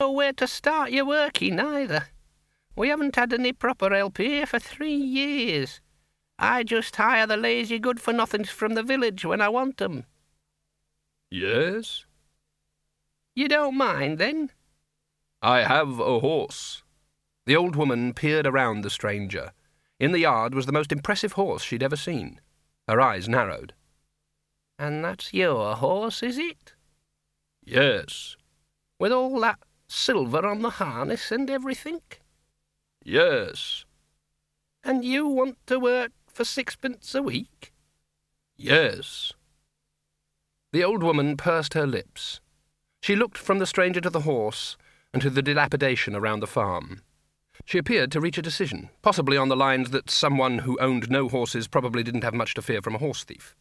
know where to start your working either. We haven't had any proper help here for 3 years. I just hire the lazy good-for-nothings from the village when I want 'em. Yes? You don't mind, then? I have a horse. The old woman peered around the stranger. In the yard was the most impressive horse she'd ever seen. Her eyes narrowed. And that's your horse, is it? Yes. With all that silver on the harness and everything? Yes. And you want to work for 6pence a week? Yes. The old woman pursed her lips. She looked from the stranger to the horse and to the dilapidation around the farm. She appeared to reach a decision, possibly on the lines that someone who owned no horses probably didn't have much to fear from a horse thief.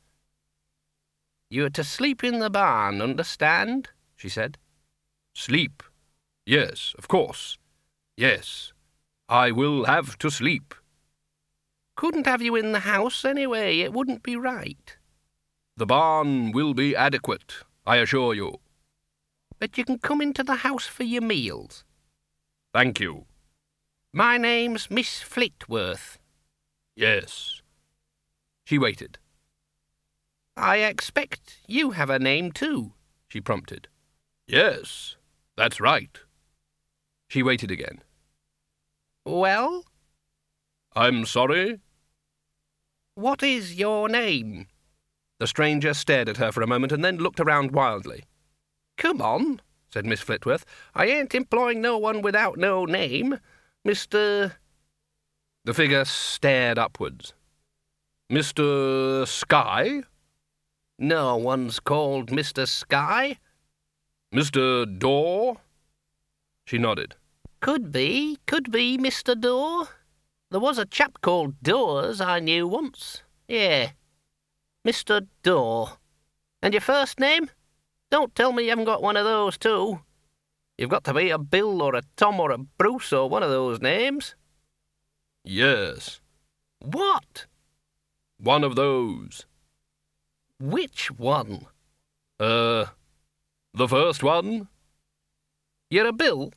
You're to sleep in the barn, understand? She said. Sleep? Yes, of course. Yes. I will have to sleep. Couldn't have you in the house anyway. It wouldn't be right. The barn will be adequate, I assure you. But you can come into the house for your meals. Thank you. My name's Miss Flitworth. Yes. She waited. I expect you have a name too, she prompted. Yes, that's right. She waited again. Well? I'm sorry? What is your name? The stranger stared at her for a moment and then looked around wildly. Come on, said Miss Flitworth. I ain't employing no one without no name. Mr. The figure stared upwards. Mr. Sky? No one's called Mr. Sky. Mr. Daw? She nodded. Could be Mr. Daw. There was a chap called Dawes I knew once. Yeah, Mr. Daw. And your first name? Don't tell me you haven't got one of those too. You've got to be a Bill or a Tom or a Bruce or one of those names. Yes. What? One of those. Which one? The first one. You're a Bill?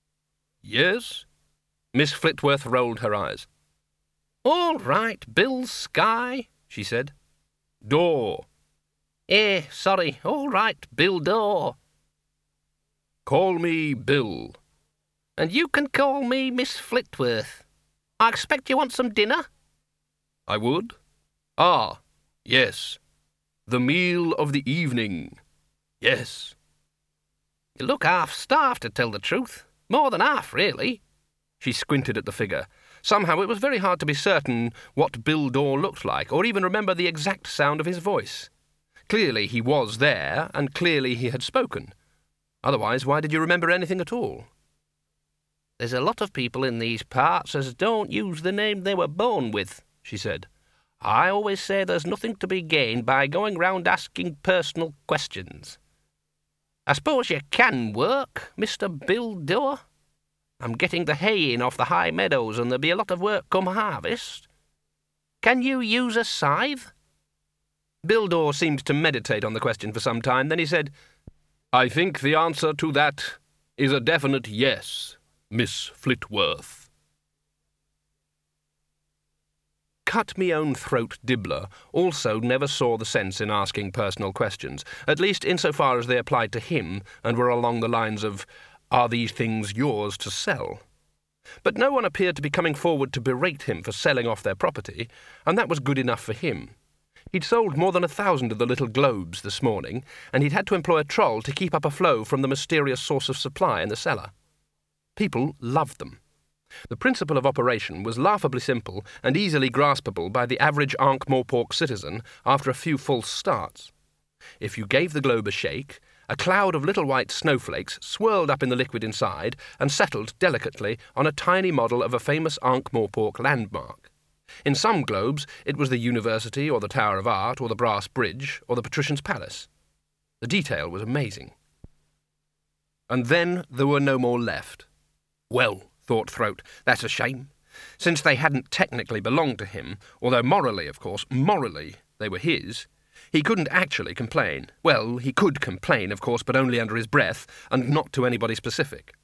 Yes. Miss Flitworth rolled her eyes. All right, Bill Sky, she said. Daw. Sorry. All right, Bill Daw. Call me Bill. And you can call me Miss Flitworth. I expect you want some dinner? I would. Ah, yes. The meal of the evening. Yes. You look half-starved, to tell the truth. More than half, really. She squinted at the figure. Somehow it was very hard to be certain what Bill Daw looked like, or even remember the exact sound of his voice. Clearly he was there, and clearly he had spoken. Otherwise, why did you remember anything at all? There's a lot of people in these parts as don't use the name they were born with, she said. I always say there's nothing to be gained by going round asking personal questions. I suppose you can work, Mr. Bill Daw? I'm getting the hay in off the high meadows and there'll be a lot of work come harvest. Can you use a scythe? Bill Daw seemed to meditate on the question for some time. Then he said, I think the answer to that is a definite yes, Miss Flitworth. Cut-me-own-throat Dibbler also never saw the sense in asking personal questions, at least insofar as they applied to him and were along the lines of, are these things yours to sell? But no one appeared to be coming forward to berate him for selling off their property, and that was good enough for him. He'd sold more than 1,000 of the little globes this morning, and he'd had to employ a troll to keep up a flow from the mysterious source of supply in the cellar. People loved them. The principle of operation was laughably simple and easily graspable by the average Ankh-Morpork citizen after a few false starts. If you gave the globe a shake, a cloud of little white snowflakes swirled up in the liquid inside and settled delicately on a tiny model of a famous Ankh-Morpork landmark. In some globes, it was the University or the Tower of Art or the Brass Bridge or the Patrician's Palace. The detail was amazing. And then there were no more left. Well, thought Throat, that's a shame. Since they hadn't technically belonged to him, although morally, of course, they were his, he couldn't actually complain. Well, he could complain, of course, but only under his breath, and not to anybody specific.